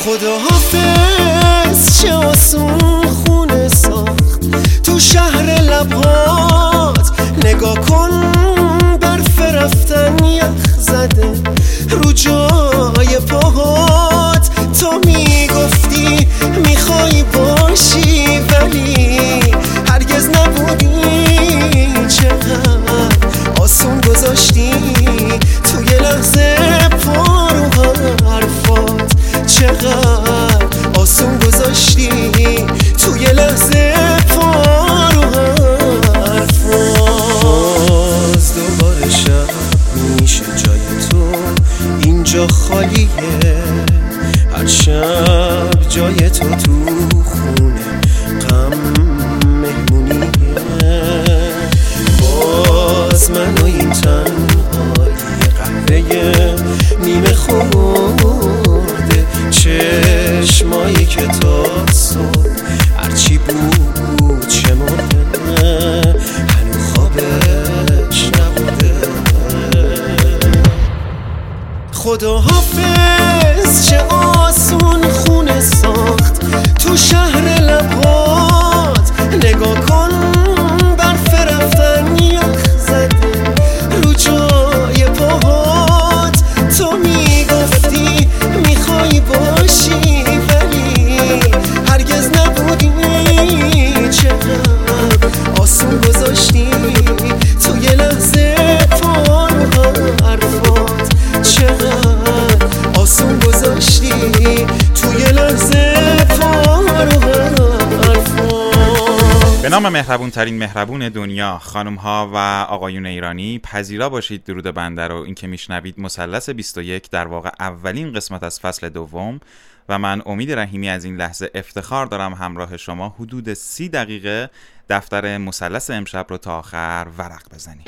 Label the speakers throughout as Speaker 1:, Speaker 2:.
Speaker 1: خداحافظ چه آسون خونه ساخت تو شهر لبات، نگاه کن برف رفتن یخ زده رو جای پاهات. تو میگفتی میخوای باشی ولی هرگز نبودی، چقدر آسون گذاشتی توی لحظه پا رو حرفات، چقدر آسون گذاشتی توی لحظه پا رو حرفات. باز دوباره شب میشه جای تو اینجا خالیه، هر شب جای تو خونه غم مهمونیه. باز من و این تنهایی قهوه نیمه خورده، چشمایی که تا صبح هرچی بود شمرده هنو خوابش نبوده. خداحافظ چه آسون خونه ساخت تو شهر لبات، نگاه کن برف رفتن یخ زده رو جای پاهات. تو میگفتی میخوای باشی ولی هرگز نبودی، چقدر آسون گذاشتی توی لحظه پا رو حرفات، چقدر آسون گذاشتی توی لحظه پا رو حرفات.
Speaker 2: به نام مهربون ترین مهربون دنیا، خانم ها و آقایون ایرانی، پذیرا باشید درود بنده رو. این که میشنوید مثلث 21 در واقع اولین قسمت از فصل دوم و من امید رحیمی از این لحظه افتخار دارم همراه شما حدود 30 دقیقه دفتر مثلث امشب رو تا آخر ورق بزنیم.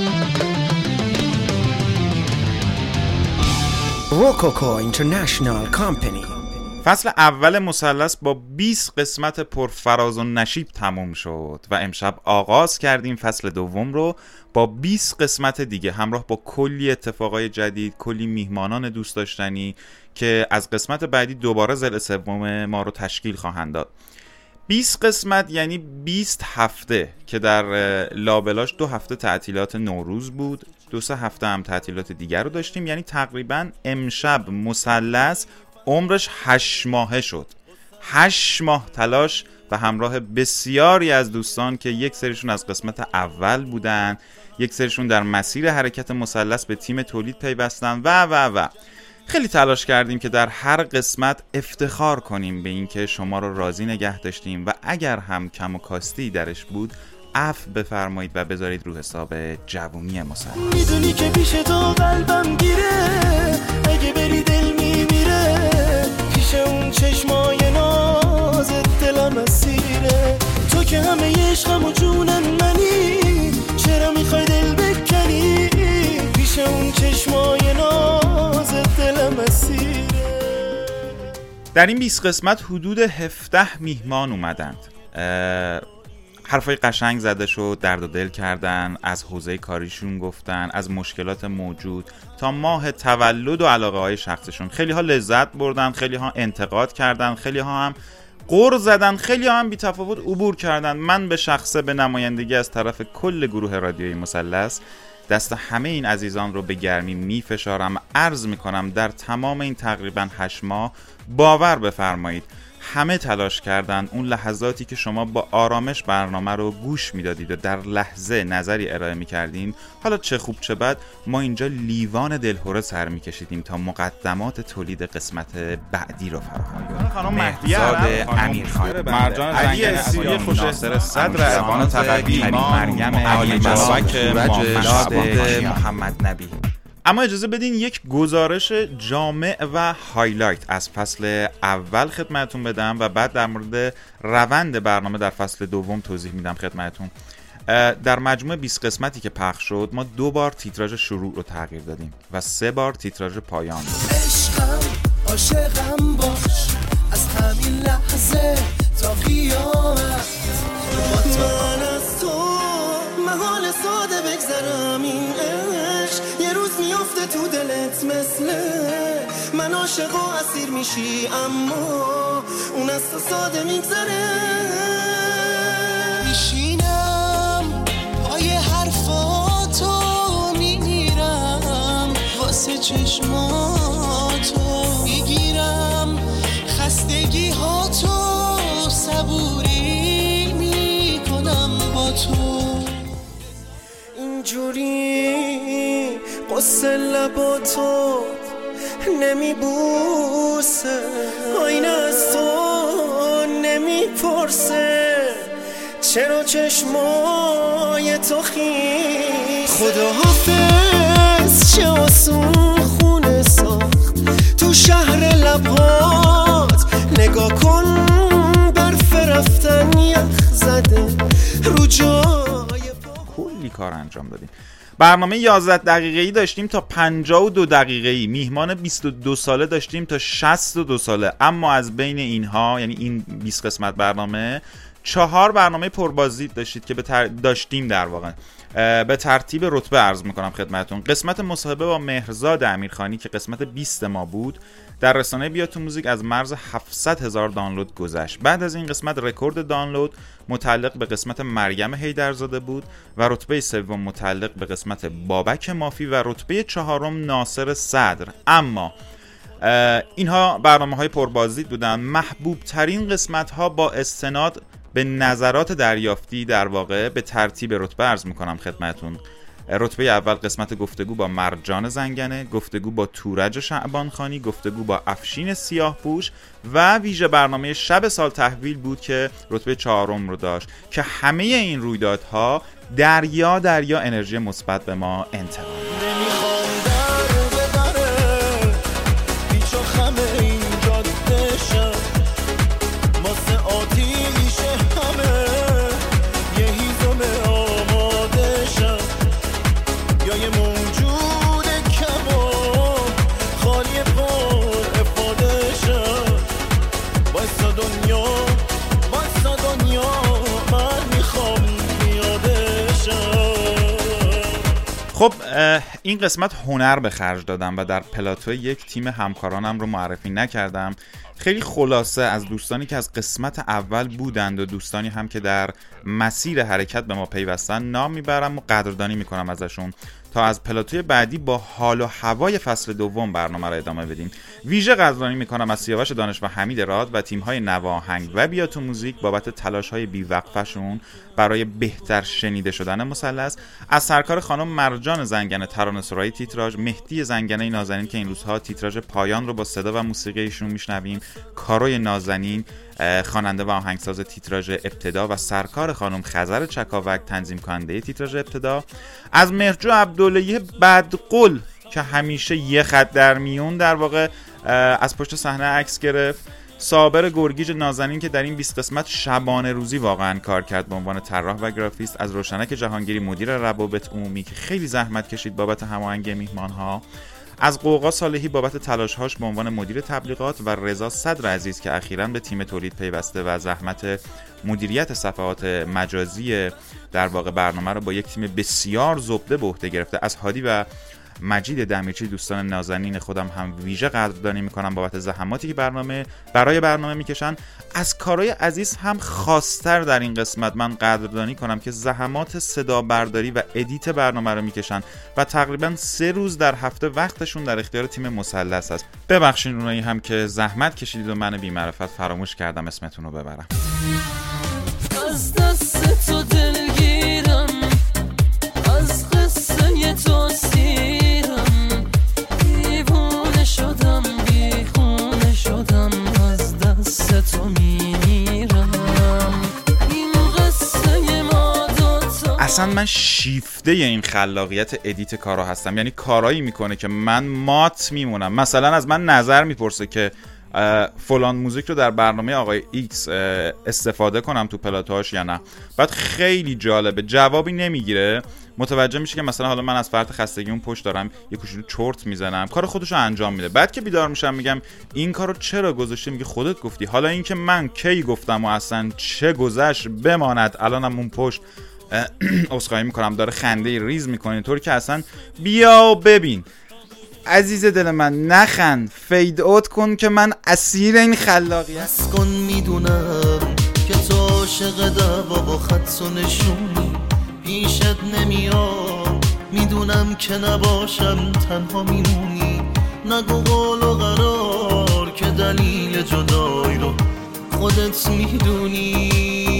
Speaker 1: روکوکو اینترنشنال کامپنی.
Speaker 2: فصل اول مثلث با 20 قسمت پرفراز و نشیب تموم شد و امشب آغاز کردیم فصل دوم رو با 20 قسمت دیگه، همراه با کلی اتفاقای جدید، کلی میهمانان دوست داشتنی که از قسمت بعدی دوباره ضلع سوم ما رو تشکیل خواهند داد. 20 قسمت یعنی 20 هفته که در لابلاش 2 هفته تعطیلات نوروز بود، 2-3 هفته هم تعطیلات دیگر رو داشتیم، یعنی تقریبا امشب مثلث عمرش 8 ماهه شد. 8 ماه تلاش و همراه بسیاری از دوستان که یک سریشون از قسمت اول بودن، یک سریشون در مسیر حرکت مثلث به تیم تولید پیوستن و خیلی تلاش کردیم که در هر قسمت افتخار کنیم به اینکه شما رو راضی نگه داشتیم و اگر هم کم و کاستی درش بود عفو بفرمایید و بذارید رو حساب جوونی مثلث.
Speaker 3: میدونی که پیش تو قلبم گیره، اگه بری دل میمیره، پیش اون چشمای نازت دلم اسیره. تو که همه عشقم و جونم منی، چرا میخوای دل بکنی، پیش اون چشمای نازت دلم اسیره.
Speaker 2: در این 20 قسمت حدود 17 میهمان اومدند، حرفای قشنگ زده شد، درد و دل کردن، از حوزه کاریشون گفتن، از مشکلات موجود تا ماه تولد و علاقه های شخصشون. خیلی ها لذت بردن، خیلی ها انتقاد کردن، خیلی ها هم غر زدن، خیلی ها هم بی تفاوت عبور کردن. من به شخصه به نمایندگی از طرف کل گروه رادیویی مثلث دست همه این عزیزان رو به گرمی میفشارم، عرض میکنم در تمام این تقریبا 8 ماه باور بفرمایید همه تلاش کردن اون لحظاتی که شما با آرامش برنامه رو گوش میدادید و در لحظه نظری ارائه میکردین، حالا چه خوب چه بد، ما اینجا لیوان دلهوره سر میکشیدیم تا مقدمات تولید قسمت بعدی رو فراهم کنیم. خانم مهدیزاد امیرخان، مرجان علی اسیری، خوش ناصر صدر افغان تقوی، مریم علی بابک، محمد نبی. اما اجازه بدین یک گزارش جامع و هایلایت از فصل اول خدمتون بدم و بعد در مورد روند برنامه در فصل دوم توضیح میدم خدمتون. در مجموع 20 قسمتی که پخش شد ما 2 بار تیتراژ شروع رو تغییر دادیم و 3 بار تیتراژ پایان.
Speaker 3: عشقم عاشقم باش از همین لحظه تا قیامت، من از تو محال ساده بگذرم این عشق، یه روز میافته تو دلت مثل من من عاشق و اسیر میشی، اما اون از تو ساده میگذره. میشینم پای حرفاتو میگیرم، واسه چشماتو میگیرم، خستگی هاتو صبوری میکنم با تو.
Speaker 1: اینجوری قصه لباتو نمیبوسه، آینه از تو نمیپرسه، چرا چشمای تو خیس. خدا حافظ چه آسون خونه ساخت تو شهر لبات، نگاه کن برف رفتن یخ زده رو جای
Speaker 2: کلی کار انجام دادیم. برنامه 11 دقیقه‌ای داشتیم تا 52 دقیقه‌ای، میهمان 22 ساله داشتیم تا 62 ساله. اما از بین اینها، یعنی این 20 قسمت برنامه، 4 برنامه پربازدید داشتید که داشتیم در واقع. به ترتیب رتبه عرض میکنم خدمتون. قسمت مصاحبه با مهرزاد امیرخانی که قسمت 20 ما بود، در رسانه بیا تو موزیک از مرز 700,000 دانلود گذشت. بعد از این قسمت رکورد دانلود متعلق به قسمت مریم حیدرزاده بود و رتبه سوم متعلق به قسمت بابک مافی و رتبه چهارم ناصر صدر. اما اینها برنامه‌های پربازدید بودن. محبوب ترین قسمت‌ها با استناد به نظرات دریافتی در واقع به ترتیب رتبه عرض میکنم خدمتون. رتبه اول قسمت گفتگو با مرجان زنگنه، گفتگو با تورج شعبانخانی، گفتگو با افشین سیاهپوش و ویژه برنامه شب سال تحویل بود که رتبه 4 رو داشت که همه این رویدادها دریا انرژی مثبت به ما انتقال خب این قسمت هنر به خرج دادم و در پلاتو یک تیم همکارانم رو معرفی نکردم. خیلی خلاصه از دوستانی که از قسمت اول بودند و دوستانی هم که در مسیر حرکت به ما پیوستن نام میبرم و قدردانی میکنم ازشون تا از پلاتوی بعدی با حال و هوای فصل دوم برنامه را ادامه بدیم. ویژه قدردانی میکنم از سیاوش دانش و حمید راد و تیم‌های نواهنگ و بیا تو موزیک بابت تلاش‌های بی‌وقفه‌شون برای بهتر شنیده شدن مثلث، از سرکار خانم مرجان زنگنه ترانه‌سرایی تیتراژ، مهدی زنگنه نازنین که این روزها تیتراژ پایان رو با صدا و موسیقی ایشون میشنویم، کاروی نازنین خواننده و آهنگساز تیتراژ ابتدا و سرکار خانم خزر چکاوک تنظیم کننده تیتراژ ابتدا، از مهرجو عبداللهی بدقل که همیشه یه خط در میون در واقع از پشت صحنه عکس گرفت، صابر گرگیج نازنین که در این 20 قسمت شبانه روزی واقعا کار کرد به عنوان طراح و گرافیست، از روشنک جهانگیری مدیر روابط عمومی که خیلی زحمت کشید بابت هماهنگی میهمان‌ها، از قوقا صالحی بابت تلاش‌هاش به عنوان مدیر تبلیغات و رضا صدر عزیز که اخیراً به تیم تولید پیوسته و زحمت مدیریت صفحات مجازی در واقع برنامه رو با یک تیم بسیار زبده به عهده گرفته، از هادی و مجید دمیرچی دوستان نازنین خودم هم ویژه قدردانی میکنم بابت زحماتی که برای برنامه میکشن. از کارهای عزیز هم خاص‌تر در این قسمت من قدردانی کنم که زحمات صدا برداری و ادیت برنامه رو میکشن و تقریبا 3 روز در هفته وقتشون در اختیار تیم مثلث است. ببخشید اونایی هم که زحمت کشیدید و من بی‌معرفت فراموش کردم اسمتون رو ببرم.
Speaker 4: از دست تو دلگیرم، از قصه تو سیرم، دیوونه شدم بیخونه شدم، از دست تو میمیرم، این قصه ما دوتا.
Speaker 2: اصلا من شیفته این خلاقیت ادیت کارا هستم، یعنی کارایی میکنه که من مات میمونم. مثلا از من نظر میپرسه که فلان موزیک رو در برنامه آقای ایکس استفاده کنم تو پلاتوهاش یا نه، بعد خیلی جالبه جوابی نمیگیره، متوجه میشه که مثلا حالا من از فرط خستگی اون پشت دارم یه کوچولو چرت میزنم، کار خودشو انجام میده. بعد که بیدار میشم میگم این کارو چرا گذاشتی؟ میگه خودت گفتی. حالا این که من کی گفتم و اصلا چه گذشت بماند، الانم اون پشت عذرخواهی میکنم داره خنده ریز میکنه طوری که اصلا بیا ببین. عزیز دل من نخند، فید اوت کن که من اسیر این خلاقیت.
Speaker 3: بس کن میدونم که تو عاشق دعوا و خط و نشونی، پیشت نمیام میدونم که نباشم تنها میمونی. نگو قول و قرار که دلیل جدایی رو خودت میدونی.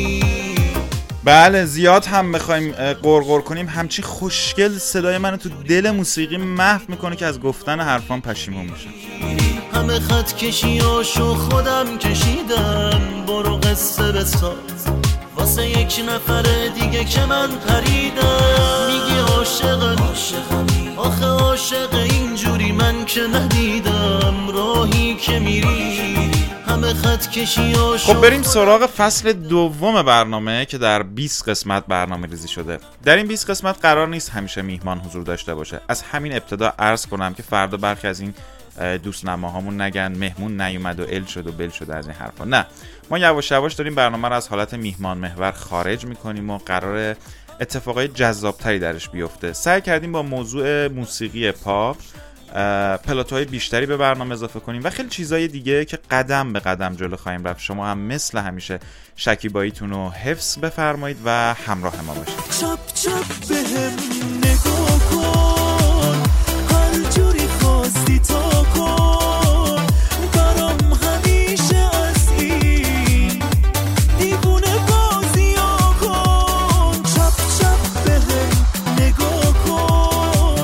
Speaker 2: بله زیاد هم بخوایم قرقر کنیم همچی خوشگل صدای منو تو دل موسیقی محو میکنه که از گفتن حرفان پشیمون میشم.
Speaker 3: همه خط کشیاشو خودم کشیدم، برو قصه بساز واسه یک نفر دیگه که من پریدم. میگی عاشقمی، آخه عاشق اینجوری من که ندیدم. راهی که میری همه خط کشیاشو.
Speaker 2: خب بریم سراغ فصل دوم برنامه که در 20 قسمت برنامه ریزی شده. در این 20 قسمت قرار نیست همیشه میهمان حضور داشته باشه. از همین ابتدا عرض کنم که فردا برخی از این دوست نماهامون نگن مهمون نیومد و ال شد و بل شد از این حرفا. نه، ما یواش یواش داریم برنامه رو از حالت میهمان محور خارج میکنیم و قرار اتفاقای جذابتری درش بیفته. سعی کردیم با موضوع موسیقی پاپ پلاتوهای بیشتری به برنامه اضافه کنیم و خیلی چیزای دیگه که قدم به قدم جلو خواهیم رفت. شما هم مثل همیشه شکیباییتون رو حفظ بفرمایید و همراه ما باشید.
Speaker 3: چپ چپ بهم نگاه کن، هر جوری خواستی تا کن، برام همیشه از این دیوونه بازی ها کن. چپ چپ بهم نگاه کن.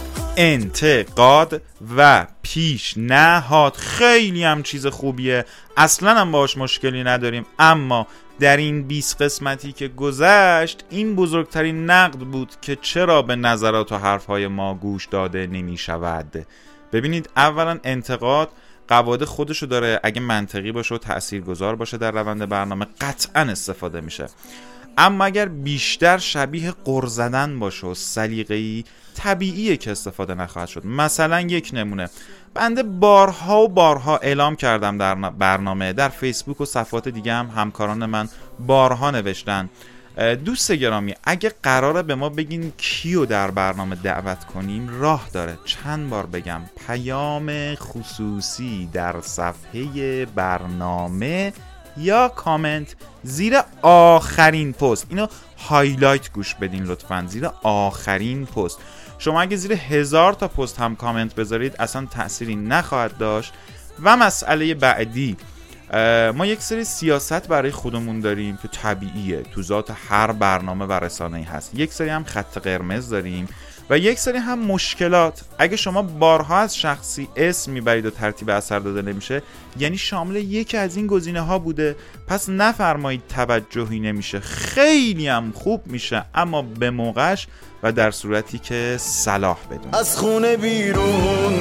Speaker 2: انتقاد و پیشنهاد خیلی هم چیز خوبیه، اصلا هم باهاش مشکلی نداریم، اما در این 20 قسمتی که گذشت این بزرگترین نقد بود که چرا به نظرات و حرفهای ما گوش داده نمی شود. ببینید، اولا انتقاد قواعد خودشو داره، اگه منطقی باشه و تاثیرگذار باشه در روند برنامه قطعا استفاده میشه، اما اگر بیشتر شبیه قُر زدن باشه و سلیقه‌ای، طبیعیه که استفاده نخواهد شد. مثلا یک نمونه، بنده بارها و بارها اعلام کردم در برنامه، در فیسبوک و صفحات دیگه هم همکاران من بارها نوشتن، دوست گرامی اگه قراره به ما بگین کیو در برنامه دعوت کنیم راه داره. چند بار بگم، پیام خصوصی در صفحه برنامه یا کامنت زیر آخرین پست، اینو هایلایت گوش بدین لطفاً، زیر آخرین پست. شما اگه زیر 1000 تا پست هم کامنت بذارید اصلا تأثیری نخواهد داشت. و مسئله بعدی، ما یک سری سیاست برای خودمون داریم که طبیعیه، تو ذات هر برنامه و رسانه‌ای هست. یک سری هم خط قرمز داریم و یک سری هم مشکلات. اگه شما بارها از شخصی اسم میبرید و ترتیب اثر داده نمیشه، یعنی شامل یکی از این گزینه ها بوده، پس نفرمایید توجهی نمیشه. خیلی هم خوب میشه، اما به موقعش و در صورتی که صلاح بدون.
Speaker 3: از خونه بیرون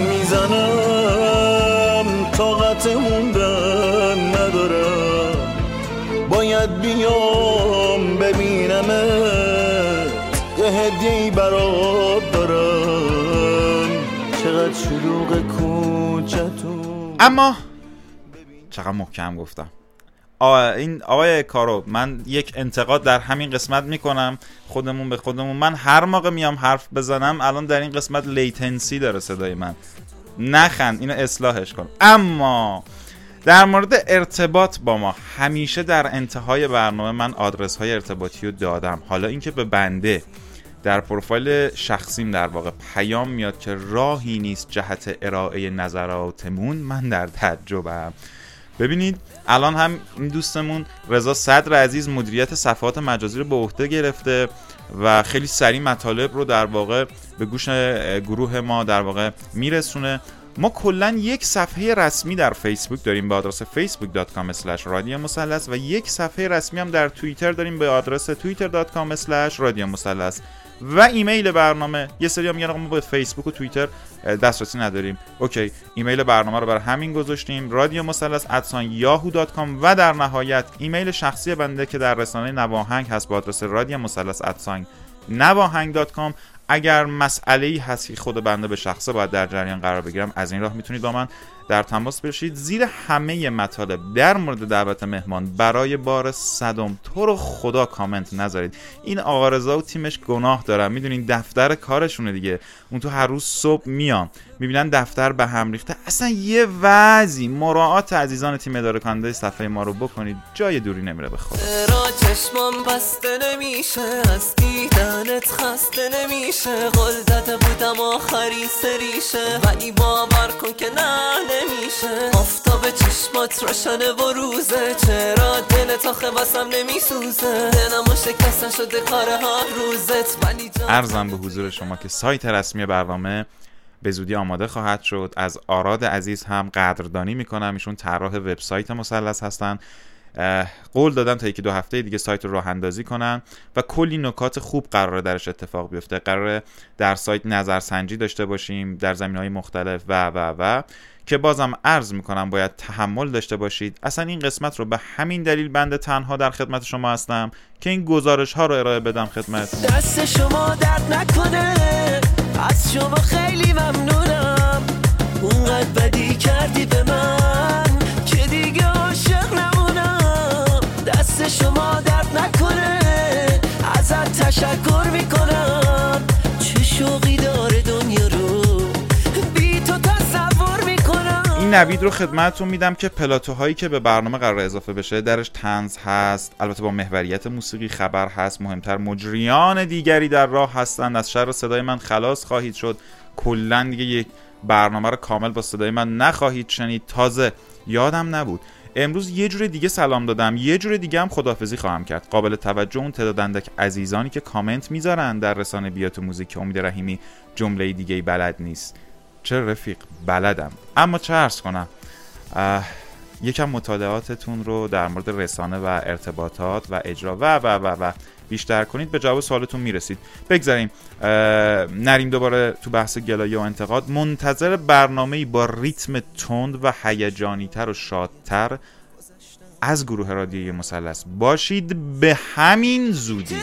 Speaker 3: میزنم، طاقت موندن ندارم، باید بیام ببینمت، یه هدیه‌ای برات دارم، چقدر شلوغ کوچه‌تون.
Speaker 2: اما چقدر محکم گفتم. این آقای کارو، من یک انتقاد در همین قسمت میکنم خودمون به خودمون. من هر موقع میام حرف بزنم الان در این قسمت لیتنسی داره صدای من، نخند، اینو اصلاحش کن. اما در مورد ارتباط با ما، همیشه در انتهای برنامه من آدرس های ارتباطی رو دادم. حالا اینکه به بنده در پروفایل شخصیم در واقع پیام میاد که راهی نیست جهت ارائه نظراتمون، من در تعجبم. ببینید، الان هم این دوستمون رضا صدر عزیز مدیریت صفحات مجازی رو به عهده گرفته و خیلی سریع مطالب رو در واقع به گوش گروه ما در واقع میرسونه. ما کلن یک صفحه رسمی در فیسبوک داریم به آدرس facebook.com/radiomusallas و یک صفحه رسمی هم در توییتر داریم به آدرس twitter.com/radiomusallas و ایمیل برنامه. یه سری هم میگن ما به فیسبوک و توییتر دسترسی نداریم. اوکی، ایمیل برنامه رو برای همین گذاشتیم، radiomusallas@yahoo.com و در نهایت ایمیل شخصی بنده که در رسانه نواهنگ هست با آدرس radiomusallas@navahang.com. اگر مسئله‌ای هست که خود بنده به شخصه باید در جریان قرار بگیرم، از این راه میتونید با من در تماس باشید. زیر همه مطالب در مورد دعوت مهمان برای بار 100 تو رو خدا کامنت نذارید. این آقا رضا و تیمش گناه دارن، میدونین دفتر کارشونه دیگه. اون تو هر روز صبح میان میبینن دفتر به هم ریخته. اصلا یه وضعی مراعات عزیزان تیم اداره کننده صفحه ما رو بکنید، جای دوری نمیره به خدا.
Speaker 4: چشمم بسته نمیشه، از دیدنت خسته نمیشه. قول داده بودم آخرین سریشه، ولی باور کن که نه نمیشه. آفتاب چشمات روشنه و روزه، چرا دلت آخه واسم نمیسوزه؟ دلمو شکستن شده کار هر روزت، ولی
Speaker 2: عرضم به حضور شما که سایت رسمی برنامه به زودی آماده خواهد شد. از آراد عزیز هم قدردانی میکنم، ایشون طراح وبسایت مثلث هستن. قول دادن تا 1-2 هفته دیگه سایت رو راه اندازی کنن و کلی نکات خوب قراره درش اتفاق بیفته. قراره در سایت نظرسنجی داشته باشیم در زمینه‌های مختلف و که بازم عرض میکنم باید تحمل داشته باشید. اصلا این قسمت رو به همین دلیل بنده تنها در خدمت شما هستم که این گزارش ها رو ارائه بدم خدمت.
Speaker 3: دست شما درد نکنه، از شما خیلی ممنونم. اونقدر بدی کردی به من که دیگه عاشق نمونم. دست شما درد نکنه، ازت تشکر میکنم. چه شوقی داره دنیا رو بی تو تصور میکنم.
Speaker 2: این نوید رو خدمتتون میدم که پلاتوهایی که به برنامه قرار اضافه بشه درش طنز هست، البته با محوریت موسیقی خبر هست. مهمتر مجریان دیگری در راه هستند، از شر صدای من خلاص خواهید شد. کلا دیگه یک برنامه رو کامل با صدای من نخواهید شنید. تازه یادم نبود امروز یه جور دیگه سلام دادم، یه جور دیگه هم خداحافظی خواهم کرد. قابل توجه اون تعداد اندک عزیزانی که کامنت میذارن در رسانه بیات موزیک که امید رحیمی جمله دیگه‌ای بلد نیست. چه رفیق بلدم، اما چه عرض کنم، یکم مطالعاتتون رو در مورد رسانه و ارتباطات و اجرا و بیشتر کنید، به جواب سوالتون میرسید. بگذاریم نریم دوباره تو بحث گلایه و انتقاد. منتظر برنامه‌ای با ریتم تند و هیجانی‌تر و شادتر از گروه رادیویی مثلث باشید به همین زودی.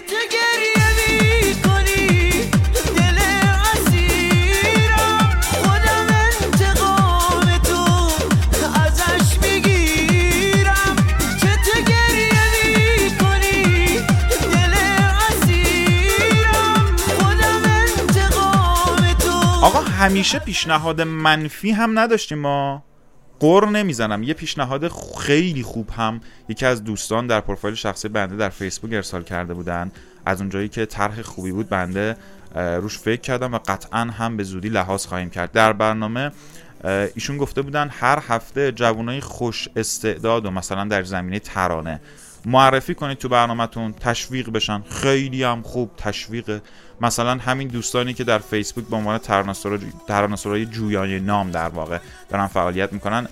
Speaker 2: آقا همیشه پیشنهاد منفی هم نداشتیم، ما قر نمیزنم. یه پیشنهاد خیلی خوب هم یکی از دوستان در پروفایل شخصی بنده در فیسبوک ارسال کرده بودن. از اونجایی که طرح خوبی بود بنده روش فکر کردم و قطعا هم به زودی لحاظ خواهیم کرد. در برنامه ایشون گفته بودن هر هفته جوانای خوش استعداد و مثلا در زمینه ترانه معرفی کنید تو برنامه‌تون، تشویق بشن. خیلی هم خوب تشویقه. مثلا همین دوستانی که در فیسبوک به عنوان ترانه‌سرای جویای نام در واقع دارن فعالیت میکنن،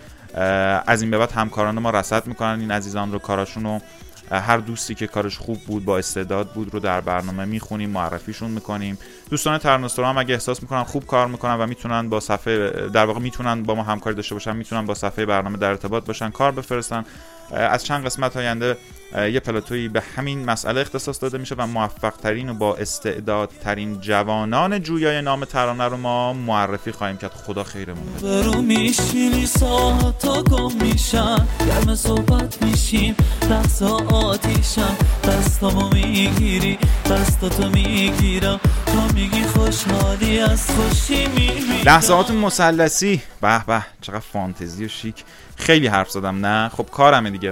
Speaker 2: از این به بعد همکاران ما رصد میکنن این عزیزان رو، کاراشون رو. هر دوستی که کارش خوب بود با استعداد بود رو در برنامه میخونیم، معرفیشون میکنیم. دوستان ترانه‌سرا هم اگه احساس میکنن خوب کار میکنن و میتونن با صفحه در واقع میتونن با ما همکاری داشته باشن، میتونن با صفحه برنامه در ارتباط باشن، کار بفرستن. از چند قسمت آینده یه پلاتویی به همین مسئله اختصاص داده میشه و موفق ترین و با استعداد ترین جوانان جویای نام ترانه رو ما معرفی خواهیم کرد. خدا خیرمون بده.
Speaker 5: برو میشینی ساعتا گم میشن، گرم صحبت میشیم لحظه آتیشن. دستامو میگیری دستاتو میگیرم، تو میگی خوشحالی از خوشی میبینم.
Speaker 2: لحظات مثلثی، به به چقدر فانتزی و شیک. خیلی حرف زدم نه؟ خب کارمه دیگه.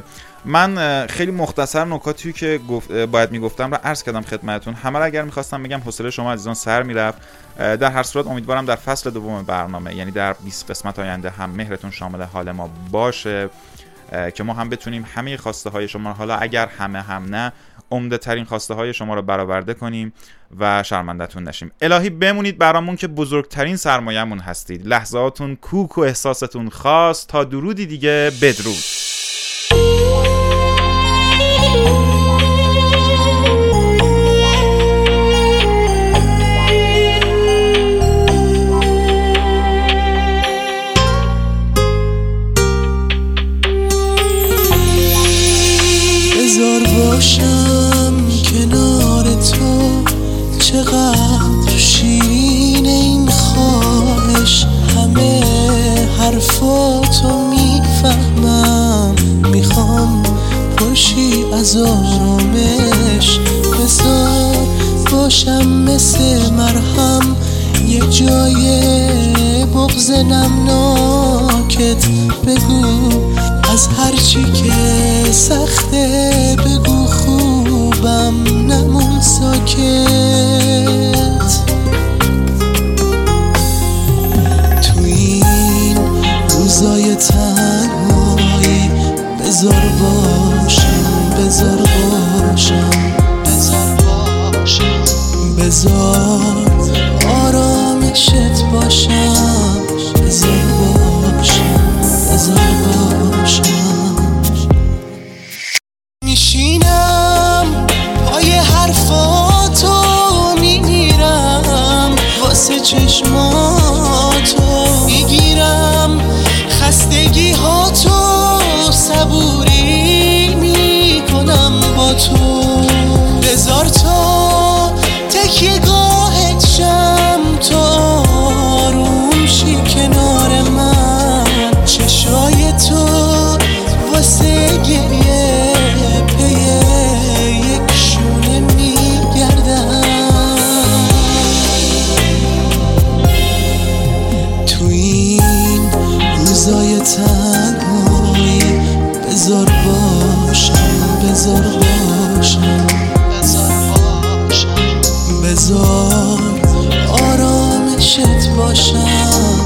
Speaker 2: من خیلی مختصر نکاتی که باید میگفتم رو عرض کردم خدمتتون. همه رو اگر میخواستم بگم حوصله شما عزیزان سر میرفت. در هر صورت امیدوارم در فصل دوم برنامه، یعنی در 20 قسمت آینده، هم مهرتون شامل حال ما باشه که ما هم بتونیم همه خواسته های شما، حالا اگر همه هم نه، عمده ترین خواسته های شما رو برآورده کنیم و شرمندتون نشیم. الهی بمونید برامون که بزرگترین سرمایه‌مون هستید. لحظاتون کوک و احساستون خاص. تا درودی دیگه، بدرود.
Speaker 3: بذار باشم کنار تو، چقدر شیرین این خواهش. همه حرفات باشی از آرامش، بذار باشم مثل مرهم یه جای بغض نمناکت. بگو از هرچی که سخته، بگو خوبم نمون ساکت. تو این روزای تنهایی بذار باشم، بذار باشم، بذار باشم، بذار آرامشت باشم، بذار باشم، بذار باشم. میشینم پای حرفاتو میمیرم، واسه چشماتو میگیرم، خستگی هاتو صبوری میکنم با تو. بذار تا تکیه گاهت شم، تا آروم شی کنار من. چشای تو واسه گریه پی یک شونه میگردم. تو این روزای تنهایی بذار باشم، بذار باشم، بذار باشم، بذار آرامشت باشم.